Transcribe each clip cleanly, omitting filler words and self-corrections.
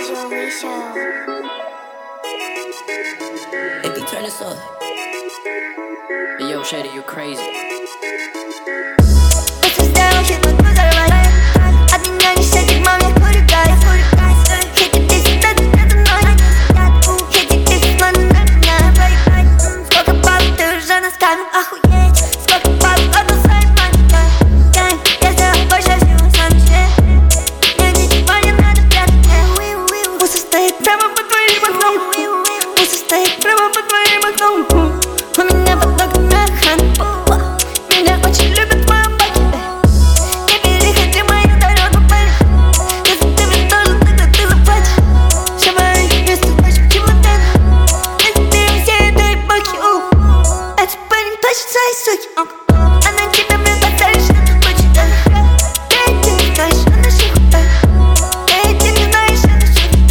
Julie Show. Baby, turn this up. Hey, yo, Shady, you crazy. От меня не сядет, мам, я курю гайс. Хети 10 лет, это ноль. Хети 10 лет, сколько баб, ты уже на скаме, охуеть. Сколько баб, отдал своей маме. Я сделал больше всего сам себе. Мне ничего не надо прятать. Мусор стоит прямо под твоим окном. Мусор стоит прямо под твоим окном. У меня под ногами охрана. Меня очень любят в моем баке. Не переходи мою дорогу, парень. Если ты мне должен, тогда ты заплатишь. Все мои места точно в чемодане. Если ты им все этой эпохи, этот парень точит свои суки. Она тебя мне поставит, что ты хочешь. Ты не знаешь, она шутит. Ты не знаешь, она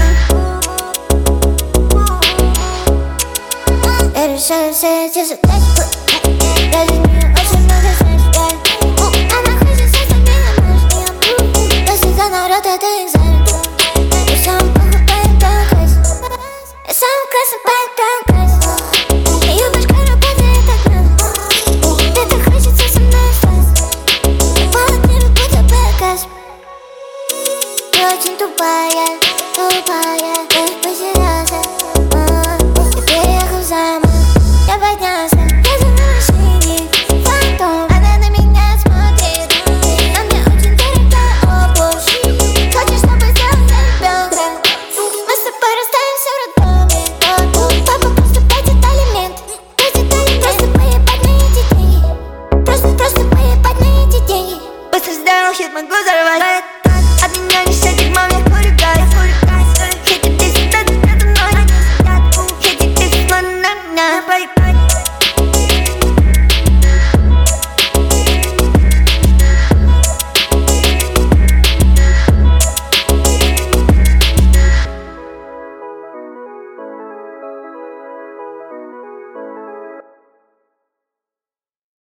шутит. Я решаю все эти задачи. Я за нее очень много знаешь. Она хочет со меня нож. Если за народ, это экзамен. Я сам покупаю танкайс. Я сам косыпаю танкайс. Ее башка работает так надо. Тебе так хочется со мной остаться. Упала к небу, будто приказ. Я очень тупая, тупая.